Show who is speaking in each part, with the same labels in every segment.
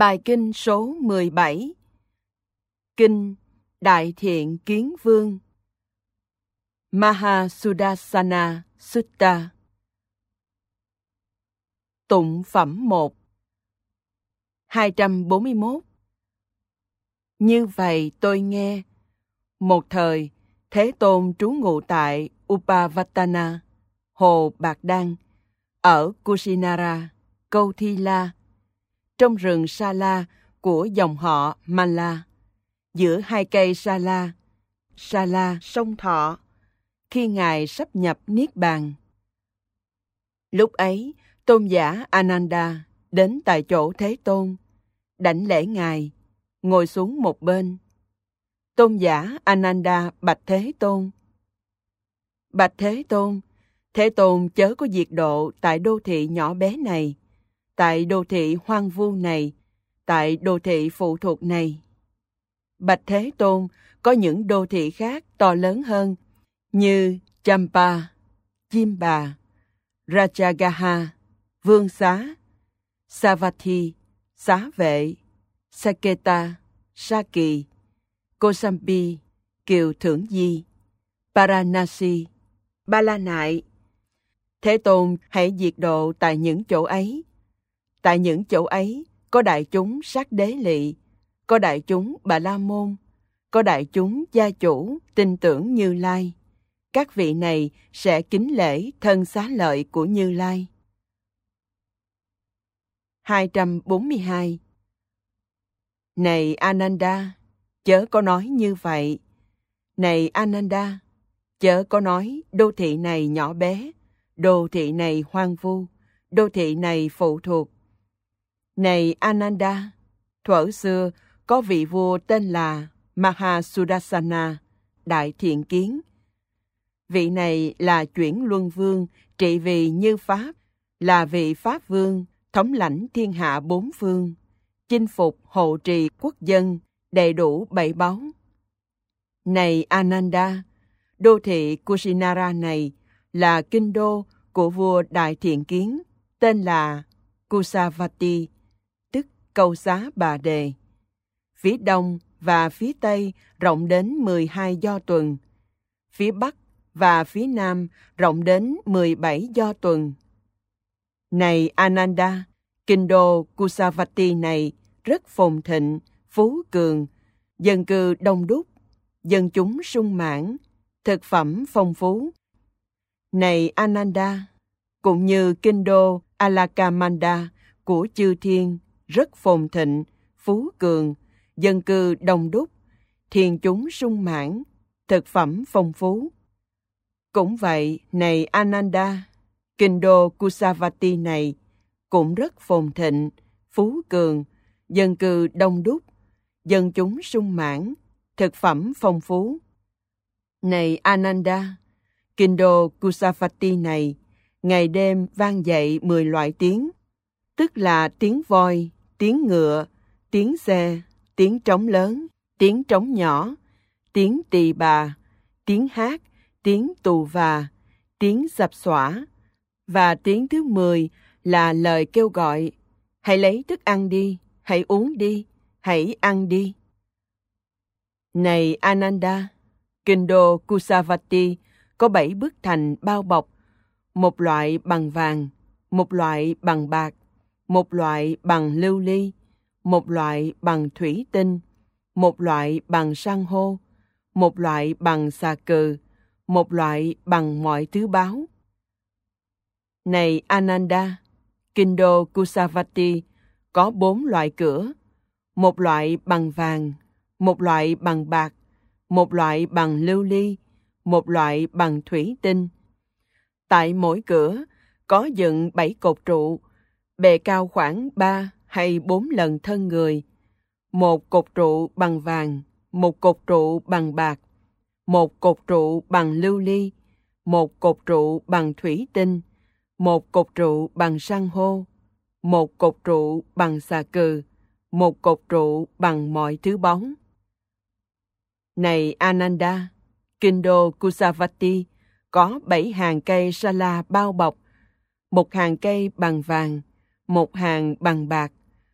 Speaker 1: Bài kinh số 17. Kinh Đại Thiện Kiến Vương, Mahasudassana Sutta. Tụng phẩm 1. 241. Như vậy tôi nghe, một thời Thế Tôn trú ngụ tại Upavattana, hồ Bạc Đăng, ở Kusinara, Câu Thi La, trong rừng Sa La của dòng họ Malla, giữa hai cây Sa La sông Thọ, khi Ngài sắp nhập Niết Bàn. Lúc ấy, tôn giả Ananda đến tại chỗ Thế Tôn, đảnh lễ Ngài, ngồi xuống một bên. Tôn giả Ananda bạch Thế Tôn: Bạch Thế Tôn, Thế Tôn chớ có diệt độ tại đô thị nhỏ bé này, tại đô thị hoang vu này, tại đô thị phụ thuộc này. Bạch Thế Tôn, có những đô thị khác to lớn hơn, như Champa, Chim Bà, Rajagaha, Vương Xá, Savatthi, Xá Vệ, Saketa, Sa Kỳ, Kosambi, Kiều Thưởng Di, Paranasi, Ba La Nại. Thế Tôn hãy diệt độ tại những chỗ ấy. Tại những chỗ ấy có đại chúng Sát Đế Lị, có đại chúng Bà La Môn, có đại chúng gia chủ tin tưởng Như Lai. Các vị này sẽ kính lễ thân xá lợi của Như Lai. 242. Này Ananda, chớ có nói như vậy. Này Ananda, chớ có nói đô thị này nhỏ bé, đô thị này hoang vu, đô thị này phụ thuộc. Này Ananda, thuở xưa có vị vua tên là Mahasudassana, Đại Thiện Kiến. Vị này là chuyển luân vương, trị vì như Pháp, là vị Pháp vương, thống lãnh thiên hạ bốn phương, chinh phục hộ trì quốc dân, đầy đủ bảy báu. Này Ananda, đô thị Kusinara này là kinh đô của vua Đại Thiện Kiến, tên là Kusavati, tức Câu Xá Bà Đề. Phía đông và phía tây rộng đến 12 do tuần, phía bắc và phía nam rộng đến 17 do tuần. Này Ananda, kinh đô Kusavati này rất phồn thịnh, phú cường, dân cư đông đúc, dân chúng sung mãn, thực phẩm phong phú. Này Ananda, cũng như kinh đô Alakamanda của chư thiên rất phồn thịnh, phú cường, dân cư đông đúc, thiên chúng sung mãn, thực phẩm phong phú. Cũng vậy, này Ananda, kinh đô Kusavati này cũng rất phồn thịnh, phú cường, dân cư đông đúc, dân chúng sung mãn, thực phẩm phong phú. Này Ananda, kinh đô Kusavati này ngày đêm vang dậy 10 loại tiếng, tức là tiếng voi, tiếng ngựa, tiếng xe, tiếng trống lớn, tiếng trống nhỏ, tiếng tỳ bà, tiếng hát, tiếng tù và, tiếng sập xõa. Và tiếng thứ 10 là lời kêu gọi: hãy lấy thức ăn đi, hãy uống đi, hãy ăn đi. Này Ananda, kinh đô Kusavati có 7 bức thành bao bọc, một loại bằng vàng, một loại bằng bạc, một loại bằng lưu ly, một loại bằng thủy tinh, một loại bằng san hô, một loại bằng xà cừ, một loại bằng mọi thứ báu. Này Ananda, kinh đô Kusavati có 4 loại cửa, một loại bằng vàng, một loại bằng bạc, một loại bằng lưu ly, một loại bằng thủy tinh. Tại mỗi cửa có dựng 7 cột trụ, bề cao khoảng 3 hay 4 lần thân người. Một cột trụ bằng vàng, một cột trụ bằng bạc, một cột trụ bằng lưu ly, một cột trụ bằng thủy tinh, một cột trụ bằng san hô, một cột trụ bằng xà cừ, một cột trụ bằng mọi thứ bóng. Này Ananda, kinh đô Kusavati có 7 hàng cây sa la bao bọc, một hàng cây bằng vàng, một hàng bằng bạc,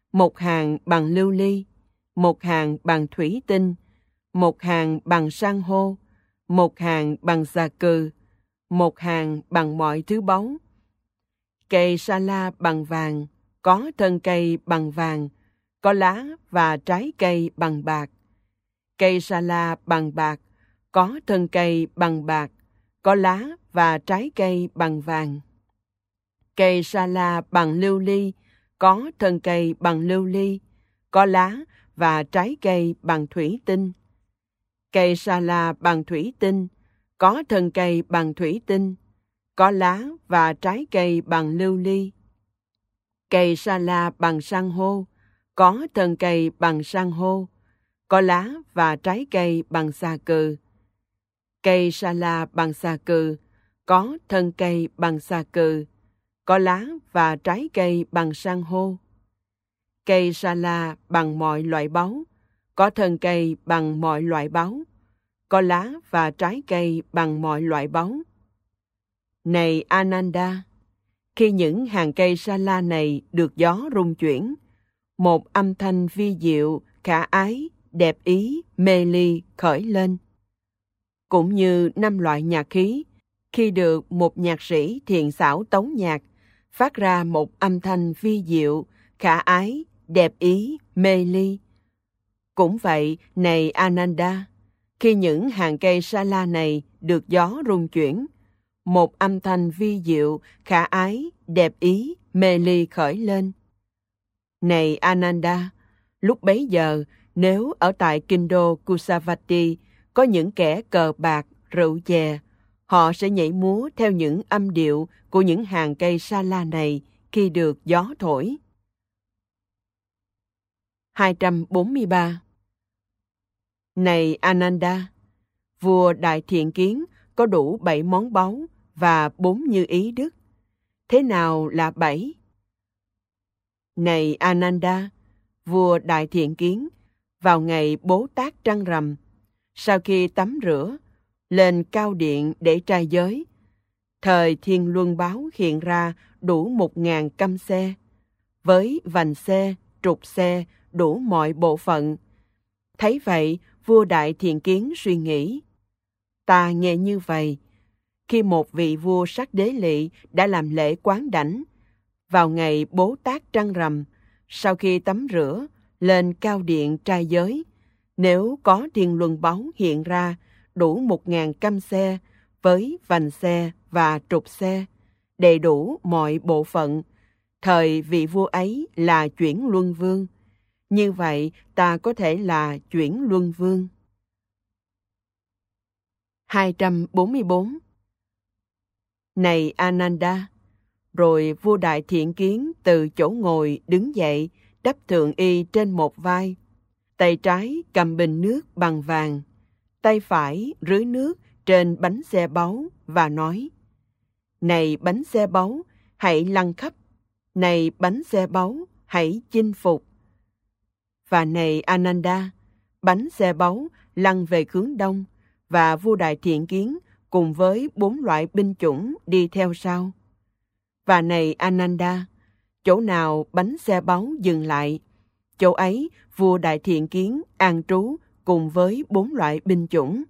Speaker 1: một hàng bằng lưu ly, một hàng bằng thủy tinh, một hàng bằng san hô, một hàng bằng xà cừ, một hàng bằng mọi thứ báu. Cây sa la bằng vàng, có thân cây bằng vàng, có lá và trái cây bằng bạc. Cây sa la bằng bạc, có thân cây bằng bạc, có lá và trái cây bằng vàng. Cây sa la bằng lưu ly, có thân cây bằng lưu ly, có lá và trái cây bằng thủy tinh. Cây sa la bằng thủy tinh, có thân cây bằng thủy tinh, có lá và trái cây bằng lưu ly. Cây sa la bằng san hô, có thân cây bằng san hô, có lá và trái cây bằng xà cừ. Cây sa la bằng xà cừ, có thân cây bằng xà cừ, có lá và trái cây bằng san hô. Cây sa la bằng mọi loại báu, có thân cây bằng mọi loại báu, có lá và trái cây bằng mọi loại báu. Này Ananda, khi những hàng cây sa la này được gió rung chuyển, một âm thanh vi diệu, khả ái, đẹp ý, mê ly khởi lên. Cũng như 5 loại nhạc khí, khi được một nhạc sĩ thiện xảo tấu nhạc, phát ra một âm thanh vi diệu, khả ái, đẹp ý, mê ly. Cũng vậy, này Ananda, khi những hàng cây sa la này được gió rung chuyển, một âm thanh vi diệu, khả ái, đẹp ý, mê ly khởi lên. Này Ananda, lúc bấy giờ, nếu ở tại kinh đô Kusavati có những kẻ cờ bạc, rượu chè, họ sẽ nhảy múa theo những âm điệu của những hàng cây sa la này khi được gió thổi. 243. Này Ananda, vua Đại Thiện Kiến có đủ 7 món báu và 4 như ý đức. Thế nào là 7? Này Ananda, vua Đại Thiện Kiến, vào ngày Bố Tát trăng rằm, sau khi tắm rửa, lên cao điện để trai giới, thời Thiên Luân Báo hiện ra đủ 1000 căm xe, với vành xe, trục xe, đủ mọi bộ phận. Thấy vậy, vua Đại Thiện Kiến suy nghĩ, ta nghe như vậy, khi một vị vua sắc đế lỵ đã làm lễ quán đảnh, vào ngày Bố Tát trăng rằm, sau khi tắm rửa, lên cao điện trai giới, nếu có Thiên Luân Báu hiện ra đủ 1000 căm xe, với vành xe và trục xe, đầy đủ mọi bộ phận, thời vị vua ấy là Chuyển Luân Vương. Như vậy, ta có thể là Chuyển Luân Vương. 244. Này Ananda, rồi vua Đại Thiện Kiến từ chỗ ngồi đứng dậy, đắp thượng y trên một vai, tay trái cầm bình nước bằng vàng, tay phải rưới nước trên bánh xe báu và nói, này bánh xe báu, hãy lăn khắp, này bánh xe báu, hãy chinh phục. Và này Ananda, bánh xe báu lăn về hướng đông, và vua Đại Thiện Kiến cùng với 4 loại binh chủng đi theo sau. Và này Ananda, chỗ nào bánh xe báu dừng lại, chỗ ấy vua Đại Thiện Kiến an trú cùng với 4 loại binh chủng.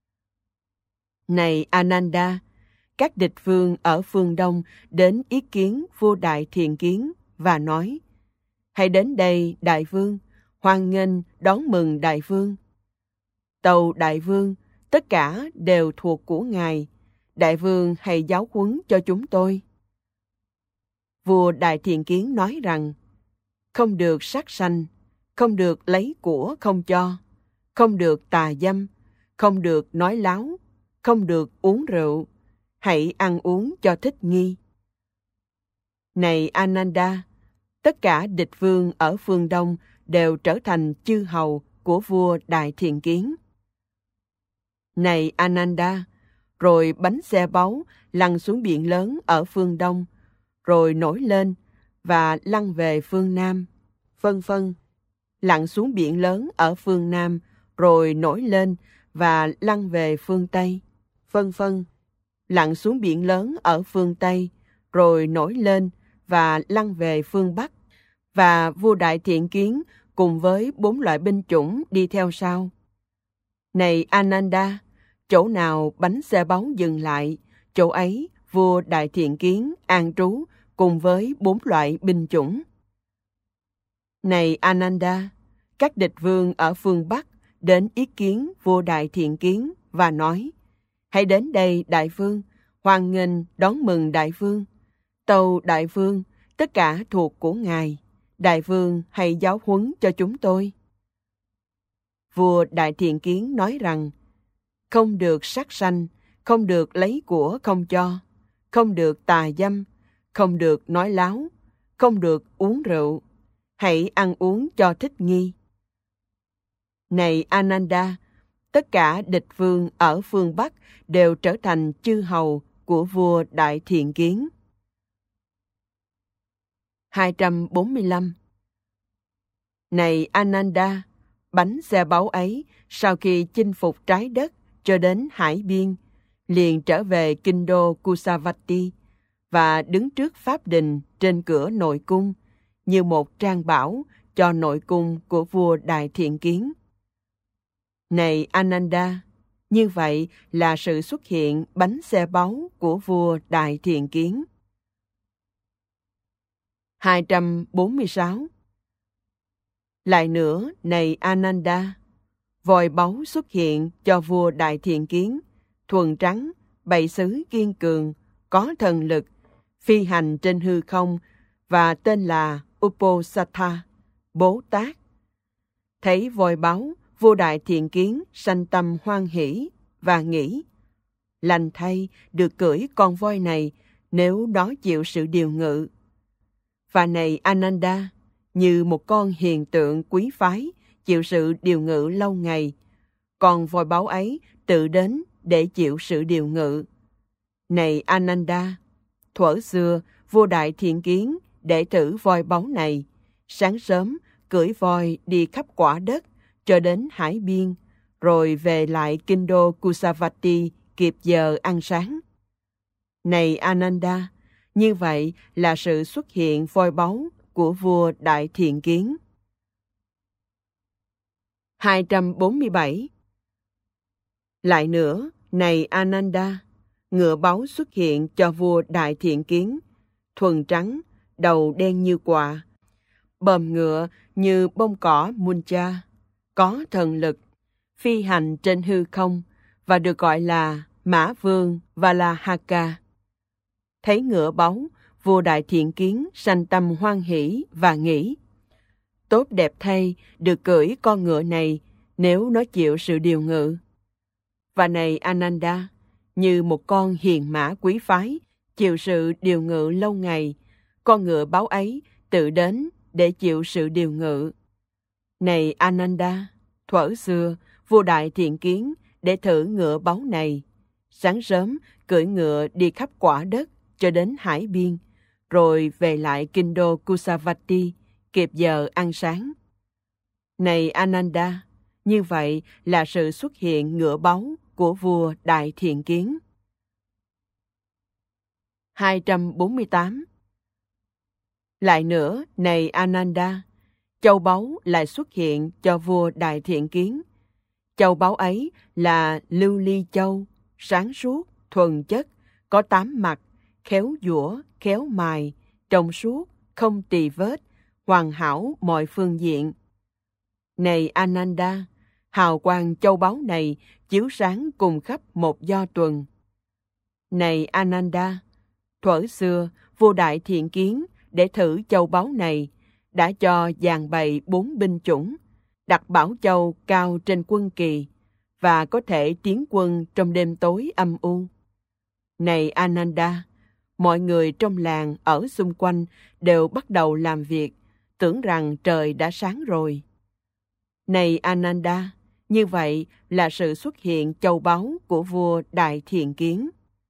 Speaker 1: Này Ananda, các địch vương ở phương Đông đến ý kiến vua Đại Thiện Kiến và nói, hãy đến đây đại vương, hoan nghênh đón mừng đại vương. Tâu đại vương, tất cả đều thuộc của ngài, đại vương hãy giáo huấn cho chúng tôi. Vua Đại Thiện Kiến nói rằng, không được sát sanh, không được lấy của không cho, không được tà dâm, không được nói láo, không được uống rượu, hãy ăn uống cho thích nghi. Này Ananda, tất cả địch vương ở phương Đông đều trở thành chư hầu của vua Đại Thiện Kiến. Này Ananda, rồi bánh xe báu lăn xuống biển lớn ở phương Đông, rồi nổi lên và lăn về phương Nam, phân phân, lặn xuống biển lớn ở phương Nam, rồi nổi lên và lăn về phương Tây, phân phân, lặn xuống biển lớn ở phương Tây, rồi nổi lên và lăn về phương Bắc, và vua Đại Thiện Kiến cùng với 4 loại binh chủng đi theo sau. Này Ananda, chỗ nào bánh xe báu dừng lại, chỗ ấy vua Đại Thiện Kiến an trú cùng với 4 loại binh chủng. Này Ananda, các địch vương ở phương Bắc đến ý kiến vua Đại Thiện Kiến và nói: hãy đến đây đại vương, hoan nghênh đón mừng đại vương. Tâu đại vương, tất cả thuộc của ngài, đại vương hãy giáo huấn cho chúng tôi. Vua Đại Thiện Kiến nói rằng: không được sát sanh, không được lấy của không cho, không được tà dâm, không được nói láo, không được uống rượu, hãy ăn uống cho thích nghi. Này Ananda, tất cả địch vương ở phương Bắc đều trở thành chư hầu của vua Đại Thiện Kiến. 245. Này Ananda, bánh xe báu ấy sau khi chinh phục trái đất cho đến hải biên, liền trở về kinh đô Kusavati và đứng trước pháp đình trên cửa nội cung như một trang bảo cho nội cung của vua Đại Thiện Kiến. Này Ananda, như vậy là sự xuất hiện bánh xe báu của vua Đại Thiện Kiến. 246. Lại nữa, này Ananda, vòi báu xuất hiện cho vua Đại Thiện Kiến, thuần trắng, bảy xứ kiên cường, có thần lực, phi hành trên hư không và tên là Uposatha, Bố Tát. Thấy vòi báu, vua Đại Thiện Kiến sanh tâm hoan hỷ và nghĩ: lành thay được cưỡi con voi này nếu nó chịu sự điều ngự. Và này Ananda, như một con hiền tượng quý phái chịu sự điều ngự lâu ngày, con voi báu ấy tự đến để chịu sự điều ngự. Này Ananda, thuở xưa vua Đại Thiện Kiến để thử voi báu này, sáng sớm cưỡi voi đi khắp quả đất cho đến hải biên, rồi về lại kinh đô Kusavati kịp giờ ăn sáng. Này Ananda, như vậy là sự xuất hiện voi báu của vua Đại Thiện Kiến. 247. Lại nữa, này Ananda, ngựa báu xuất hiện cho vua Đại Thiện Kiến, thuần trắng, đầu đen như quạ, bờm ngựa như bông cỏ muncha, có thần lực, phi hành trên hư không và được gọi là Mã Vương Valahaka. Thấy ngựa báu, vua Đại Thiện Kiến sanh tâm hoan hỷ và nghĩ: tốt đẹp thay được cưỡi con ngựa này nếu nó chịu sự điều ngự. Và này Ananda, như một con hiền mã quý phái chịu sự điều ngự lâu ngày, con ngựa báu ấy tự đến để chịu sự điều ngự. Này Ananda, thuở xưa vua Đại Thiện Kiến để thử ngựa báu này, sáng sớm cưỡi ngựa đi khắp quả đất cho đến hải biên, rồi về lại kinh đô Kusavati kịp giờ ăn sáng. Này Ananda, như vậy là sự xuất hiện ngựa báu của vua Đại Thiện Kiến. 248. Lại nữa, này Ananda, châu báu lại xuất hiện cho vua Đại Thiện Kiến. Châu báu ấy là lưu ly châu, sáng suốt, thuần chất, có 8 mặt, khéo giũa, khéo mài, trong suốt, không tì vết, hoàn hảo mọi phương diện. Này Ananda, hào quang châu báu này chiếu sáng cùng khắp một do tuần. Này Ananda, thuở xưa vua Đại Thiện Kiến để thử châu báu này đã cho dàn bày 4 binh chủng, đặt bảo châu cao trên quân kỳ và có thể tiến quân trong đêm tối âm u. Này Ananda, mọi người trong làng ở xung quanh đều bắt đầu làm việc, tưởng rằng trời đã sáng rồi. Này Ananda, như vậy là sự xuất hiện châu báu của vua Đại Thiện Kiến.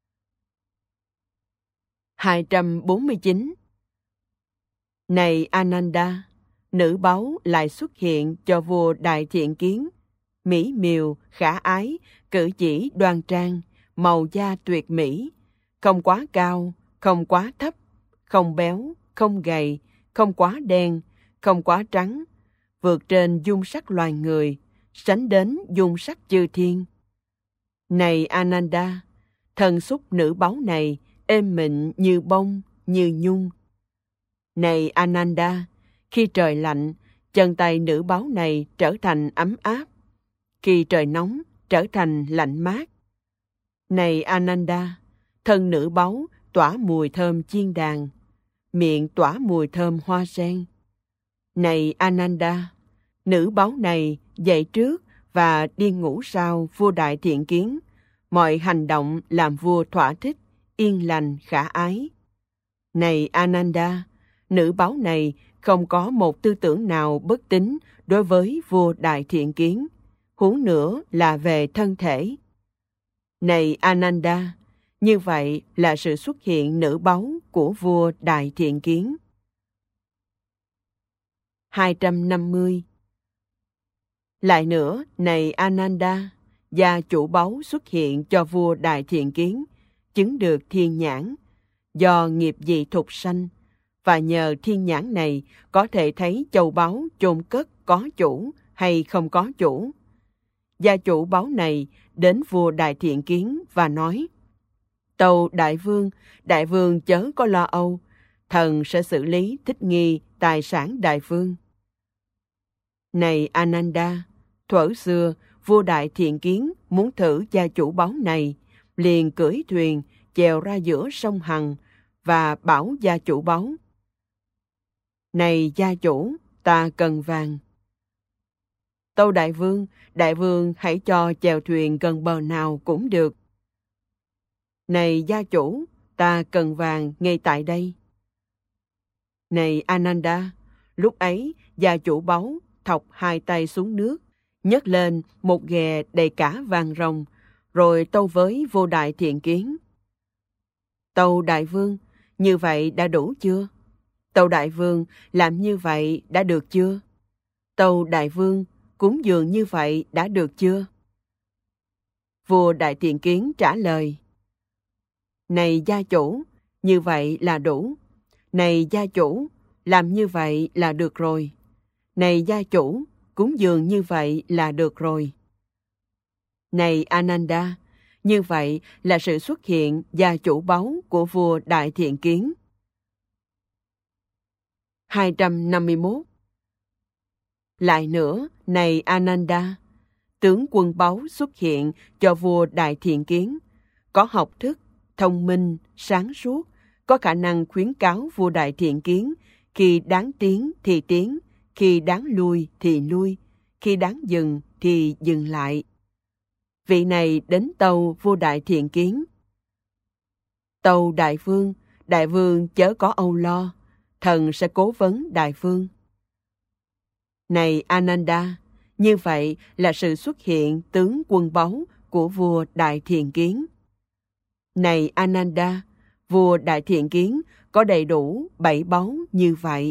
Speaker 1: 249. Này Ananda, nữ báu lại xuất hiện cho vua Đại Thiện Kiến, mỹ miều, khả ái, cử chỉ đoan trang, màu da tuyệt mỹ, không quá cao, không quá thấp, không béo, không gầy, không quá đen, không quá trắng, vượt trên dung sắc loài người, sánh đến dung sắc chư thiên. Này Ananda, thân xúc nữ báu này êm mịn như bông, như nhung. Này Ananda, khi trời lạnh, chân tay nữ báu này trở thành ấm áp. Khi trời nóng, trở thành lạnh mát. Này Ananda, thân nữ báu tỏa mùi thơm chiên đàn, miệng tỏa mùi thơm hoa sen. Này Ananda, nữ báu này dậy trước và đi ngủ sau vua Đại Thiện Kiến, mọi hành động làm vua thỏa thích, yên lành, khả ái. Này Ananda, nữ báu này không có một tư tưởng nào bất tín đối với vua Đại Thiện Kiến, huống nữa là về thân thể. Này Ananda, như vậy là sự xuất hiện nữ báu của vua Đại Thiện Kiến. 250. Lại nữa, này Ananda, gia chủ báu xuất hiện cho vua Đại Thiện Kiến, chứng được thiên nhãn, do nghiệp dị thục sanh, và nhờ thiên nhãn này có thể thấy châu báu chôn cất có chủ hay không có chủ. Gia chủ báu này đến vua Đại Thiện Kiến và nói: Tâu Đại vương chớ có lo âu, thần sẽ xử lý thích nghi tài sản đại vương. Này Ananda, thuở xưa vua Đại Thiện Kiến muốn thử gia chủ báu này, liền cưỡi thuyền chèo ra giữa sông Hằng và bảo gia chủ báu: Này gia chủ, ta cần vàng. Tâu Đại vương hãy cho chèo thuyền gần bờ nào cũng được. Này gia chủ, ta cần vàng ngay tại đây. Này Ananda, lúc ấy gia chủ báu thọc hai tay xuống nước, nhấc lên một ghè đầy cả vàng ròng, rồi tâu với vua Đại Thiện Kiến: Tâu đại vương, như vậy đã đủ chưa? Tâu đại vương, làm như vậy đã được chưa? Tâu đại vương, cúng dường như vậy đã được chưa? Vua Đại Thiện Kiến trả lời: Này gia chủ, như vậy là đủ. Này gia chủ, làm như vậy là được rồi. Này gia chủ, cúng dường như vậy là được rồi. Này Ananda, như vậy là sự xuất hiện gia chủ báu của vua Đại Thiện Kiến. 251. Lại nữa, này Ananda, tướng quân báu xuất hiện cho vua Đại Thiện Kiến, có học thức, thông minh, sáng suốt, có khả năng khuyến cáo vua Đại Thiện Kiến khi đáng tiến thì tiến, khi đáng lui thì lui, khi đáng dừng thì dừng lại. Vị này đến tâu vua Đại Thiện Kiến: Tâu đại vương chớ có âu lo, thần sẽ cố vấn đại vương. Này Ananda, như vậy là sự xuất hiện tướng quân báu của vua Đại Thiện Kiến. Này Ananda, vua Đại Thiện Kiến có đầy đủ 7 báu như vậy.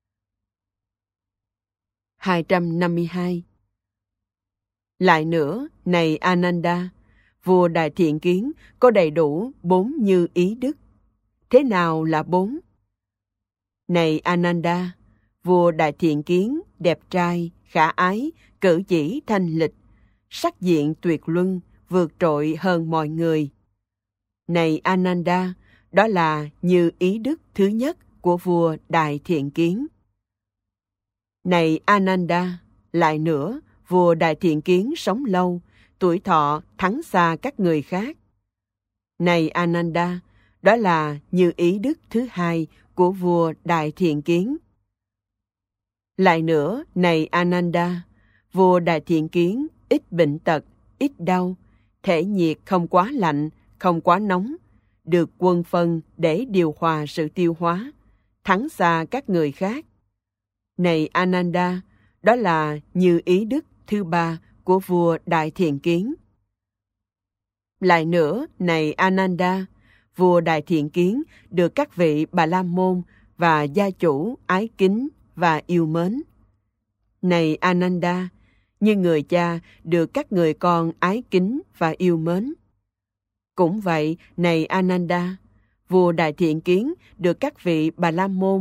Speaker 1: 252. Lại nữa, này Ananda, vua Đại Thiện Kiến có đầy đủ 4 như ý đức. Thế nào là 4? Này Ananda, vua Đại Thiện Kiến đẹp trai, khả ái, cử chỉ thanh lịch, sắc diện tuyệt luân, vượt trội hơn mọi người. Này Ananda, đó là như ý đức thứ nhất của vua Đại Thiện Kiến. Này Ananda, lại nữa, vua Đại Thiện Kiến sống lâu, tuổi thọ thắng xa các người khác. Này Ananda, đó là như ý đức thứ hai của vua Đại Thiện Kiến. Lại nữa, này Ananda, vua Đại Thiện Kiến ít bệnh tật, ít đau, thể nhiệt không quá lạnh, không quá nóng, được quân phân để điều hòa sự tiêu hóa, thắng xa các người khác. Này Ananda, đó là như ý đức thứ ba của vua Đại Thiện Kiến. Lại nữa, này Ananda, vua Đại Thiện Kiến được các vị Bà La Môn và gia chủ ái kính và yêu mến. Này Ananda, như người cha được các người con ái kính và yêu mến. Cũng vậy, này Ananda, vua Đại Thiện Kiến được các vị Bà La Môn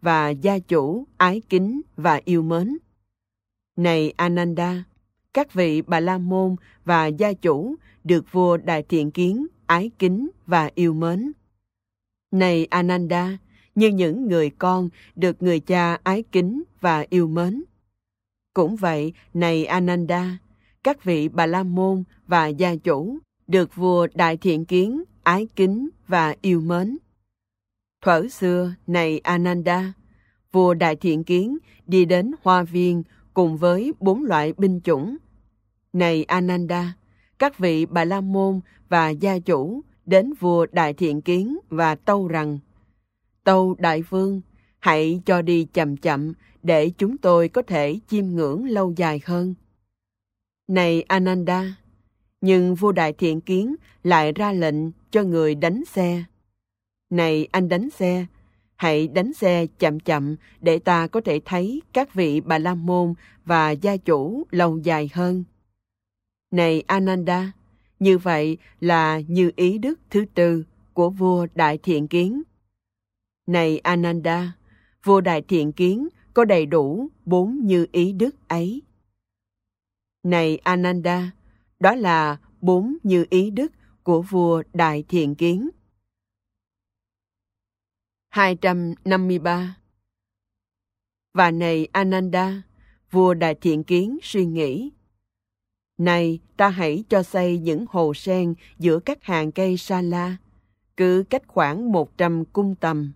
Speaker 1: và gia chủ ái kính và yêu mến. Này Ananda, các vị Bà La Môn và gia chủ được vua Đại Thiện Kiến ái kính và yêu mến. Này Ananda, như những người con được người cha ái kính và yêu mến. Cũng vậy, này Ananda, các vị Bà La Môn và gia chủ được vua Đại Thiện Kiến ái kính và yêu mến. Thuở xưa, này Ananda, vua Đại Thiện Kiến đi đến hoa viên cùng với 4 loại binh chủng. Này Ananda, các vị Bà La Môn và gia chủ đến vua Đại Thiện Kiến và tâu rằng: Tâu Đại Vương, hãy cho đi chậm chậm để chúng tôi có thể chiêm ngưỡng lâu dài hơn. Này Ananda, nhưng vua Đại Thiện Kiến lại ra lệnh cho người đánh xe. Này anh đánh xe, hãy đánh xe chậm chậm để ta có thể thấy các vị Bà La Môn và gia chủ lâu dài hơn. Này Ananda, như vậy là như ý đức thứ tư của vua Đại Thiện Kiến. Này Ananda, vua Đại Thiện Kiến có đầy đủ 4 như ý đức ấy. Này Ananda, đó là 4 như ý đức của vua Đại Thiện Kiến. 253. Và này Ananda, vua Đại Thiện Kiến suy nghĩ: Này, ta hãy cho xây những hồ sen giữa các hàng cây sa la, cứ cách khoảng 100 cung tầm.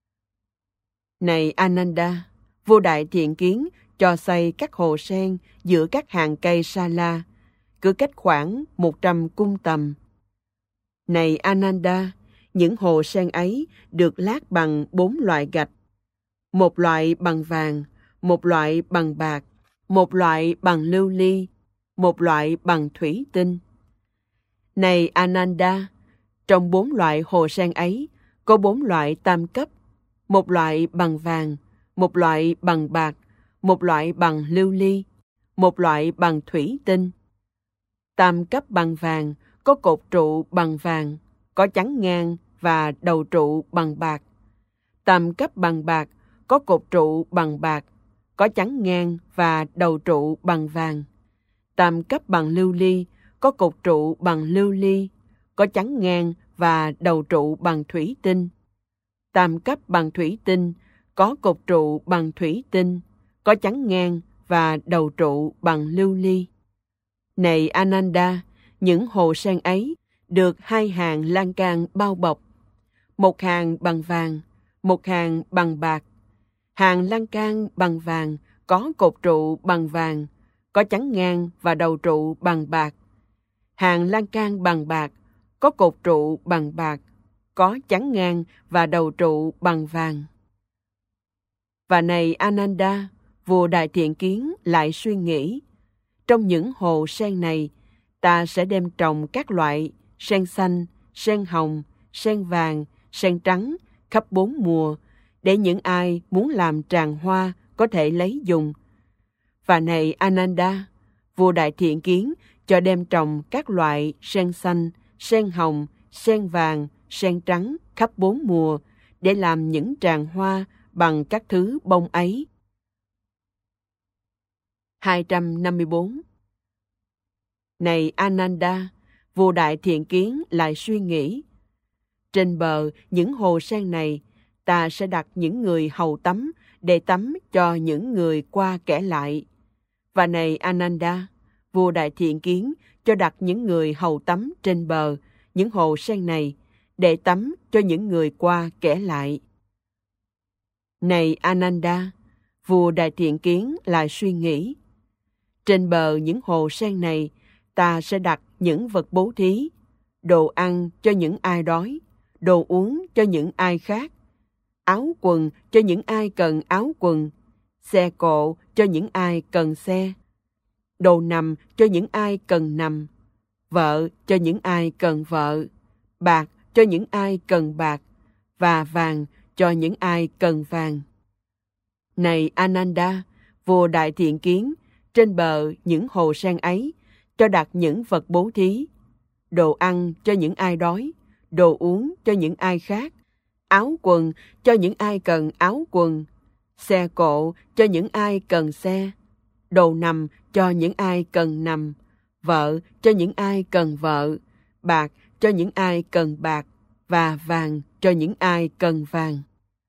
Speaker 1: Này Ananda, vua Đại Thiện Kiến cho xây các hồ sen giữa các hàng cây sa la, cứ cách khoảng 100 cung tầm. Này Ananda, những hồ sen ấy được lát bằng 4 loại gạch, một loại bằng vàng, một loại bằng bạc, một loại bằng lưu ly, một loại bằng thủy tinh. Này Ananda, trong 4 loại hồ sen ấy có 4 loại tam cấp, một loại bằng vàng, một loại bằng bạc, một loại bằng lưu ly, một loại bằng thủy tinh. Tam cấp bằng vàng có cột trụ bằng vàng, có chắn ngang và đầu trụ bằng bạc. Tam cấp bằng bạc có cột trụ bằng bạc, có chắn ngang và đầu trụ bằng vàng. Tam cấp bằng lưu ly có cột trụ bằng lưu ly, có chắn ngang và đầu trụ bằng thủy tinh. Tam cấp bằng thủy tinh có cột trụ bằng thủy tinh, có chắn ngang và đầu trụ bằng lưu ly. Này Ananda, những hồ sen ấy được 2 hàng lan can bao bọc, một hàng bằng vàng, một hàng bằng bạc. Hàng lan can bằng vàng có cột trụ bằng vàng, có chắn ngang và đầu trụ bằng bạc. Hàng lan can bằng bạc có cột trụ bằng bạc, có chắn ngang và đầu trụ bằng vàng. Và này Ananda, vua Đại Thiện Kiến lại suy nghĩ: Trong những hồ sen này, ta sẽ đem trồng các loại sen xanh, sen hồng, sen vàng, sen trắng khắp 4 mùa, để những ai muốn làm tràng hoa có thể lấy dùng. Và này Ananda, vua Đại Thiện Kiến cho đem trồng các loại sen xanh, sen hồng, sen vàng, sen trắng khắp 4 mùa, để làm những tràng hoa bằng các thứ bông ấy. 254. Này Ananda, vua Đại Thiện Kiến lại suy nghĩ: Trên bờ những hồ sen này, ta sẽ đặt những người hầu tắm để tắm cho những người qua kẻ lại. Và này Ananda, vua Đại Thiện Kiến cho đặt những người hầu tắm trên bờ những hồ sen này để tắm cho những người qua kẻ lại. Này Ananda, vua Đại Thiện Kiến lại suy nghĩ: Trên bờ những hồ sen này, ta sẽ đặt những vật bố thí, đồ ăn cho những ai đói, đồ uống cho những ai khát, áo quần cho những ai cần áo quần, xe cộ cho những ai cần xe, đồ nằm cho những ai cần nằm, vợ cho những ai cần vợ, bạc cho những ai cần bạc, và vàng cho những ai cần vàng. Này Ananda, vua Đại Thiện Kiến trên bờ những hồ sen ấy cho đặt những vật bố thí, đồ ăn cho những ai đói, đồ uống cho những ai khát, áo quần cho những ai cần áo quần, xe cộ cho những ai cần xe, đồ nằm cho những ai cần nằm, vợ cho những ai cần vợ, bạc cho những ai cần bạc, và vàng cho những ai cần vàng.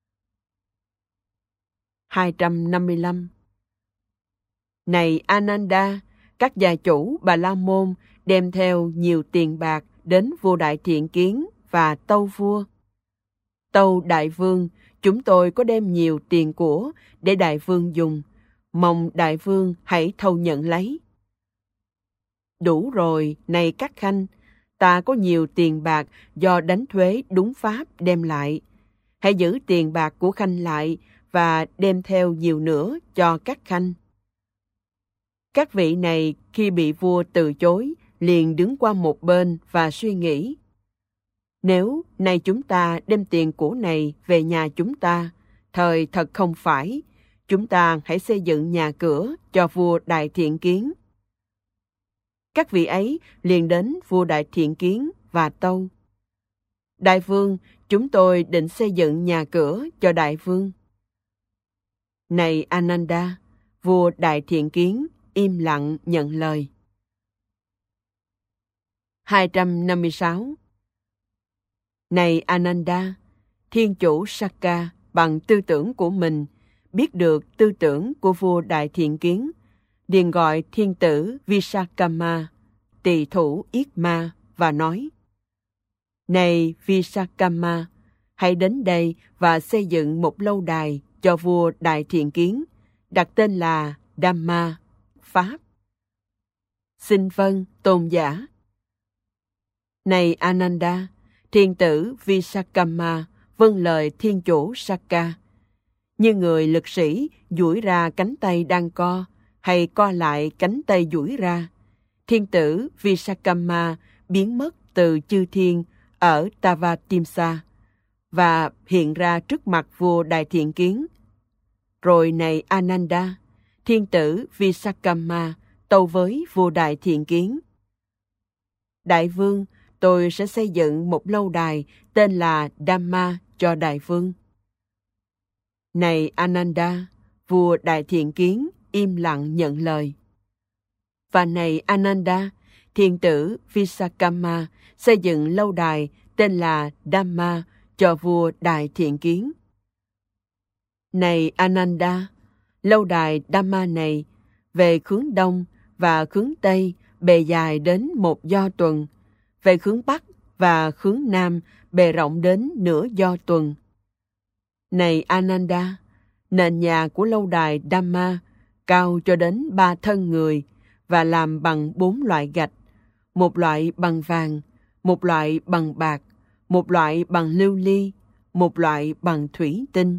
Speaker 1: 255. Này Ananda, các gia chủ Bà La Môn đem theo nhiều tiền bạc đến vua Đại Thiện Kiến và tâu vua. Tâu đại vương, chúng tôi có đem nhiều tiền của để đại vương dùng, mong đại vương hãy thâu nhận lấy. Đủ rồi, này các khanh, ta có nhiều tiền bạc do đánh thuế đúng pháp đem lại. Hãy giữ tiền bạc của khanh lại và đem theo nhiều nữa cho các khanh. Các vị này khi bị vua từ chối, liền đứng qua một bên và suy nghĩ. Nếu nay chúng ta đem tiền của này về nhà chúng ta, thời thật không phải, chúng ta hãy xây dựng nhà cửa cho vua Đại Thiện Kiến. Các vị ấy liền đến vua Đại Thiện Kiến và tâu. Đại vương, chúng tôi định xây dựng nhà cửa cho đại vương. Này Ananda, vua Đại Thiện Kiến im lặng nhận lời. 256. Này Ananda, Thiên chủ Sakka bằng tư tưởng của mình biết được tư tưởng của vua Đại Thiện Kiến, liền gọi thiên tử Visakama, tỳ thủ Yết Ma và nói: Này Visakama, hãy đến đây và xây dựng một lâu đài cho vua Đại Thiện Kiến, đặt tên là Dhamma, Pháp. Xin vâng, tôn giả. Này Ananda, thiên tử Visakama vâng lời thiên chủ Sakka. Như người lực sĩ duỗi ra cánh tay đang co, hay co lại cánh tay duỗi ra, thiên tử Visakama biến mất từ chư thiên ở Tavatimsa và hiện ra trước mặt vua Đại Thiện Kiến. Rồi này Ananda, thiên tử Visakama tâu với vua Đại Thiện Kiến: Đại vương, tôi sẽ xây dựng một lâu đài tên là Dhamma cho đại vương. Này Ananda, vua Đại Thiện Kiến im lặng nhận lời. Và này Ananda, thiên tử Visakama xây dựng lâu đài tên là Dhamma cho vua Đại Thiện Kiến. Này Ananda, lâu đài Dhamma này về hướng đông và hướng tây bề dài đến một do tuần, về hướng bắc và hướng nam bề rộng đến nửa do tuần. Này Ananda, nền nhà của lâu đài Dhamma cao cho đến 3 thân người và làm bằng 4 loại gạch, một loại bằng vàng, một loại bằng bạc, một loại bằng lưu ly, một loại bằng thủy tinh.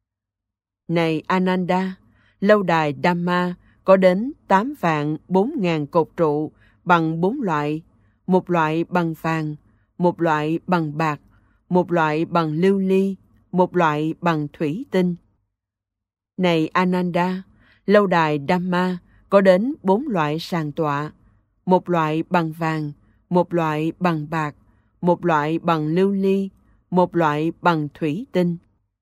Speaker 1: Này Ananda, lâu đài Dhamma có đến 8.400.000 cột trụ bằng 4 loại, một loại bằng vàng, một loại bằng bạc, một loại bằng lưu ly, một loại bằng thủy tinh. Này Ananda, lâu đài Dhamma có đến 4 loại sàn tọa, một loại bằng vàng, một loại bằng bạc, một loại bằng lưu ly, một loại bằng thủy tinh.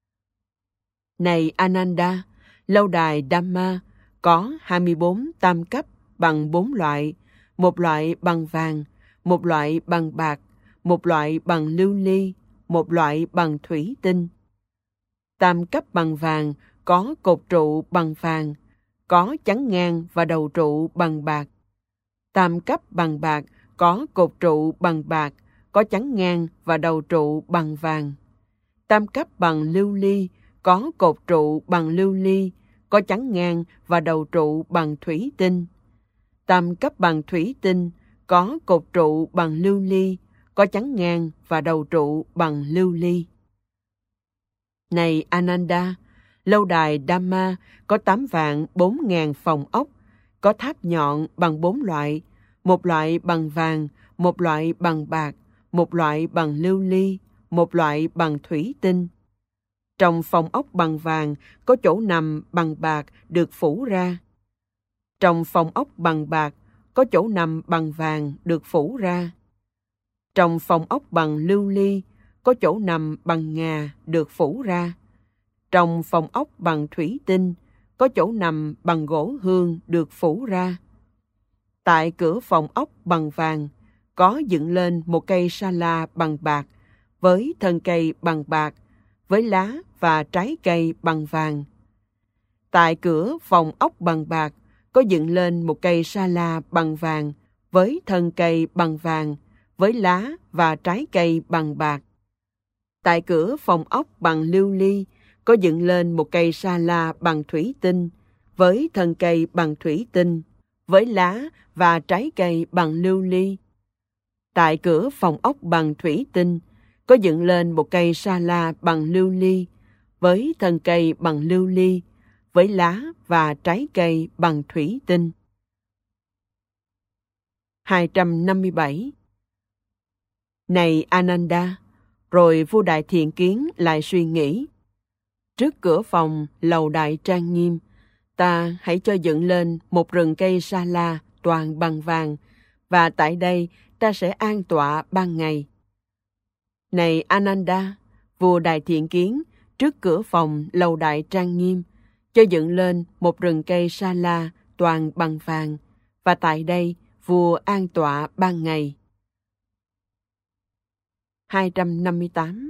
Speaker 1: Này Ananda, lâu đài Dhamma có 24 tam cấp bằng 4 loại, một loại bằng vàng, một loại bằng bạc, một loại bằng lưu ly, một loại bằng thủy tinh. Tam cấp bằng vàng có cột trụ bằng vàng, có chắn ngang và đầu trụ bằng bạc. Tam cấp bằng bạc có cột trụ bằng bạc, có chắn ngang và đầu trụ bằng vàng. Tam cấp bằng lưu ly có cột trụ bằng lưu ly, có chắn ngang và đầu trụ bằng thủy tinh. Tam cấp bằng thủy tinh có cột trụ bằng lưu ly, có chắn ngang và đầu trụ bằng lưu ly. Này Ananda, lâu đài Dhamma có 8.400.000 phòng ốc, có tháp nhọn bằng 4 loại, một loại bằng vàng, một loại bằng bạc, một loại bằng lưu ly, một loại bằng thủy tinh. Trong phòng ốc bằng vàng có chỗ nằm bằng bạc được phủ ra. Trong phòng ốc bằng bạc có chỗ nằm bằng vàng được phủ ra. Trong phòng ốc bằng lưu ly có chỗ nằm bằng ngà được phủ ra. Trong phòng ốc bằng thủy tinh, có chỗ nằm bằng gỗ hương được phủ ra. Tại cửa phòng ốc bằng vàng, có dựng lên một cây sa la bằng bạc, với thân cây bằng bạc, với lá và trái cây bằng vàng. Tại cửa phòng ốc bằng bạc, có dựng lên một cây sa la bằng vàng, với thân cây bằng vàng, với lá và trái cây bằng bạc. Tại cửa phòng ốc bằng lưu ly, có dựng lên một cây sa la bằng thủy tinh, với thân cây bằng thủy tinh, với lá và trái cây bằng lưu ly. Tại cửa phòng ốc bằng thủy tinh, có dựng lên một cây sa la bằng lưu ly, với thân cây bằng lưu ly, với lá và trái cây bằng thủy tinh. 257. Này Ananda, rồi vua Đại Thiện Kiến lại suy nghĩ, trước cửa phòng lầu đại trang nghiêm, ta hãy cho dựng lên một rừng cây sa la toàn bằng vàng, và tại đây ta sẽ an tọa ban ngày. Này Ananda, vua Đại Thiện Kiến trước cửa phòng lầu đại trang nghiêm, cho dựng lên một rừng cây sa la toàn bằng vàng, và tại đây vua an tọa ban ngày. 258.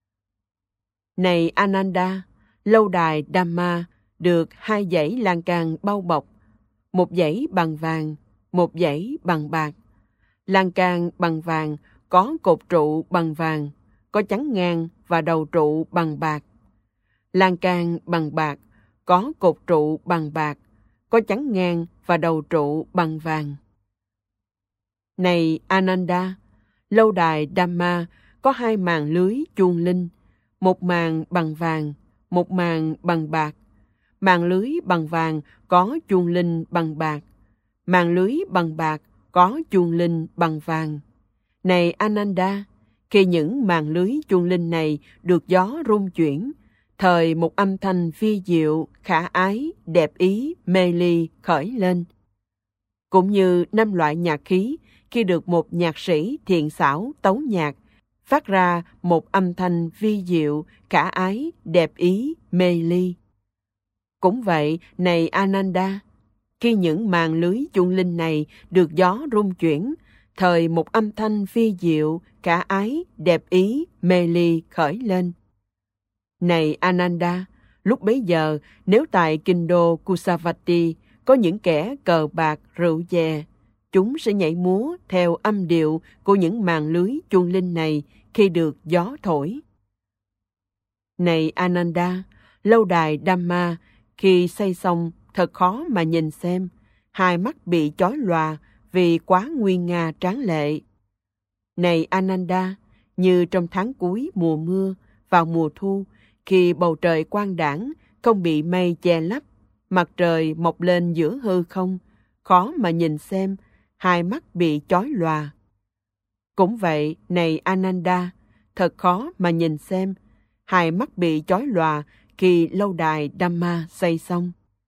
Speaker 1: Này Ananda, lâu đài Dhamma được 2 dãy lan can bao bọc, một dãy bằng vàng, một dãy bằng bạc. Lan can bằng vàng có cột trụ bằng vàng, có chắn ngang và đầu trụ bằng bạc. Lan can bằng bạc có cột trụ bằng bạc, có chắn ngang và đầu trụ bằng vàng. Này Ananda, lâu đài Dhamma có 2 màn lưới chuông linh, một màn bằng vàng, một màn bằng bạc. Màn lưới bằng vàng có chuông linh bằng bạc. Màn lưới bằng bạc có chuông linh bằng vàng. Này Ananda, khi những màn lưới chuông linh này được gió rung chuyển, thời một âm thanh phi diệu, khả ái, đẹp ý, mê ly khởi lên. Cũng như 5 loại nhạc khí khi được một nhạc sĩ thiện xảo tấu nhạc, phát ra một âm thanh vi diệu, khả ái, đẹp ý, mê ly. Cũng vậy, này Ananda, khi những màn lưới chuông linh này được gió rung chuyển, thời một âm thanh vi diệu, khả ái, đẹp ý, mê ly khởi lên. Này Ananda, lúc bấy giờ, nếu tại kinh đô Kusavati có những kẻ cờ bạc rượu chè, chúng sẽ nhảy múa theo âm điệu của những màn lưới chuông linh này khi được gió thổi. Này Ananda, lâu đài Dhamma khi xây xong thật khó mà nhìn xem, 2 mắt bị chói lòa vì quá nguy nga tráng lệ. Này Ananda, như trong tháng cuối mùa mưa, vào mùa thu, khi bầu trời quang đãng, không bị mây che lấp, mặt trời mọc lên giữa hư không, khó mà nhìn xem, 2 mắt bị chói lòa. Cũng vậy, này Ananda, thật khó mà nhìn xem, 2 mắt bị chói lòa khi lâu đài Dhamma xây xong.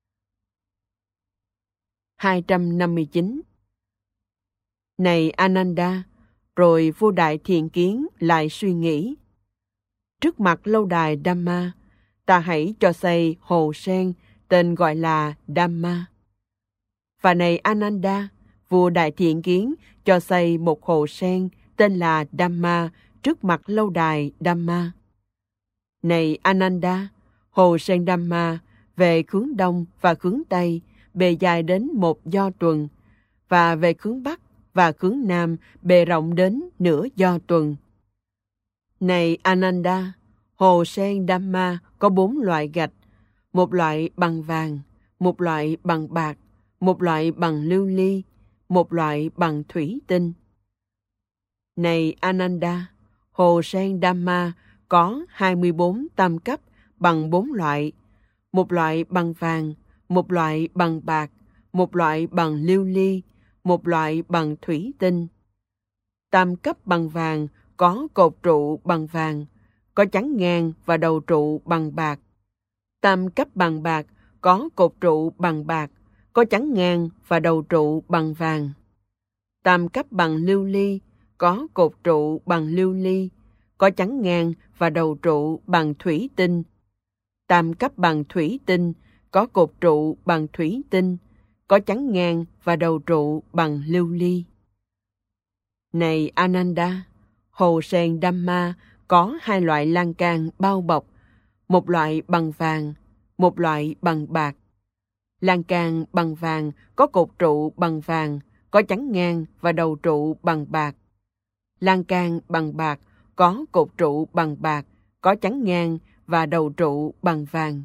Speaker 1: 259. Này Ananda, rồi vua Đại Thiện Kiến lại suy nghĩ, trước mặt lâu đài Dhamma, ta hãy cho xây hồ sen tên gọi là Dhamma. Và này Ananda, vua Đại Thiện Kiến cho xây một hồ sen tên là Dhamma trước mặt lâu đài Dhamma. Này Ananda, hồ sen Dhamma về hướng đông và hướng tây bề dài đến 1 do tuần, và về hướng bắc và hướng nam bề rộng đến nửa do tuần. Này Ananda, hồ sen Dhamma có 4 loại gạch, một loại bằng vàng, một loại bằng bạc, một loại bằng lưu ly, một loại bằng thủy tinh. Này Ananda, hồ sen Dhamma có 24 tam cấp bằng 4 loại, một loại bằng vàng, một loại bằng bạc, một loại bằng lưu ly, một loại bằng thủy tinh. Tam cấp bằng vàng có cột trụ bằng vàng, có chắn ngang và đầu trụ bằng bạc. Tam cấp bằng bạc có cột trụ bằng bạc, có chắn ngang và đầu trụ bằng vàng. Tam cấp bằng lưu ly có cột trụ bằng lưu ly, có chắn ngang và đầu trụ bằng thủy tinh. tam cấp bằng thủy tinh, có cột trụ bằng thủy tinh, có chắn ngang và đầu trụ bằng lưu ly. Này Ananda, hồ sen Dhamma có hai loại lan can bao bọc, một loại bằng vàng, một loại bằng bạc. Lan can bằng vàng có cột trụ bằng vàng, có chắn ngang và đầu trụ bằng bạc. Lan can bằng bạc có cột trụ bằng bạc, có chắn ngang và đầu trụ bằng vàng.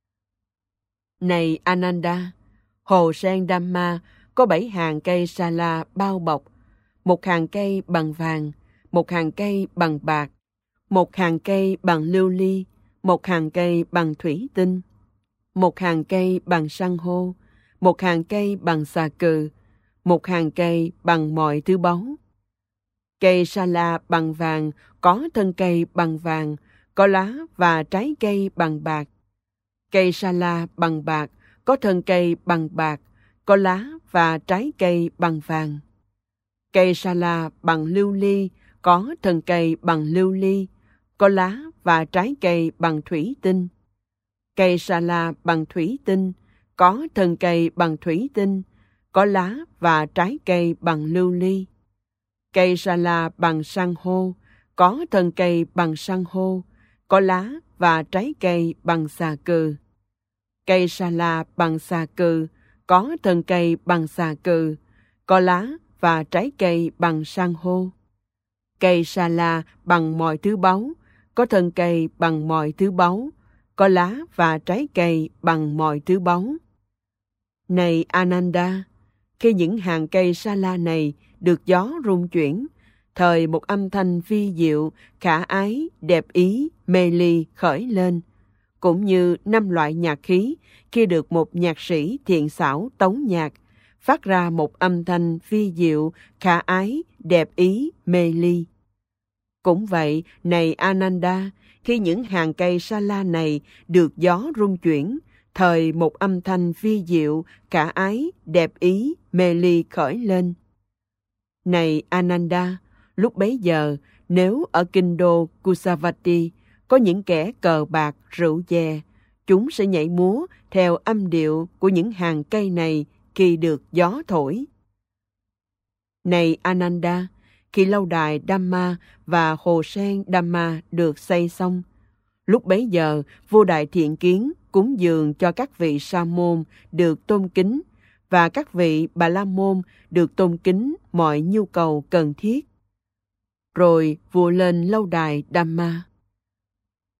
Speaker 1: Này Ananda, hồ sen Dhamma có 7 hàng cây Sala bao bọc, một hàng cây bằng vàng, một hàng cây bằng bạc, một hàng cây bằng lưu ly, một hàng cây bằng thủy tinh, một hàng cây bằng san hô, một hàng cây bằng xà cừ, một hàng cây bằng mọi thứ báu. Cây Sala bằng vàng có thân cây bằng vàng, có lá và trái cây bằng bạc. Cây Sala bằng bạc có thân cây bằng bạc, có lá và trái cây bằng vàng. Cây Sala bằng lưu ly có thân cây bằng lưu ly, có lá và trái cây bằng thủy tinh. Cây Sala bằng thủy tinh có thân cây bằng thủy tinh, có lá và trái cây bằng lưu ly. Cây Sala bằng san hô có thân cây bằng san hô, có lá và trái cây bằng xà cừ. Cây Sala bằng xà cừ có thân cây bằng xà cừ, có lá và trái cây bằng san hô. Cây Sala bằng mọi thứ báu có thân cây bằng mọi thứ báu, có lá và trái cây bằng mọi thứ báu. Này Ananda, khi những hàng cây Sala này được gió rung chuyển, thời một âm thanh vi diệu, khả ái, đẹp ý, mê ly khởi lên, cũng như 5 loại nhạc khí khi được một nhạc sĩ thiện xảo tấu nhạc, phát ra một âm thanh vi diệu, khả ái, đẹp ý, mê ly. Cũng vậy, này Ananda, khi những hàng cây Sala này được gió rung chuyển, thời một âm thanh vi diệu, khả ái, đẹp ý, mê ly khởi lên. Này Ananda, lúc bấy giờ, nếu ở kinh đô Kusavati có những kẻ cờ bạc, rượu chè, chúng sẽ nhảy múa theo âm điệu của những hàng cây này khi được gió thổi. Này Ananda, khi lâu đài Dhamma và hồ sen Dhamma được xây xong, lúc bấy giờ vua Đại Thiện Kiến cúng dường cho các vị sa môn được tôn kính và các vị bà la môn được tôn kính mọi nhu cầu cần thiết. Rồi vua lên lâu đài Dhamma.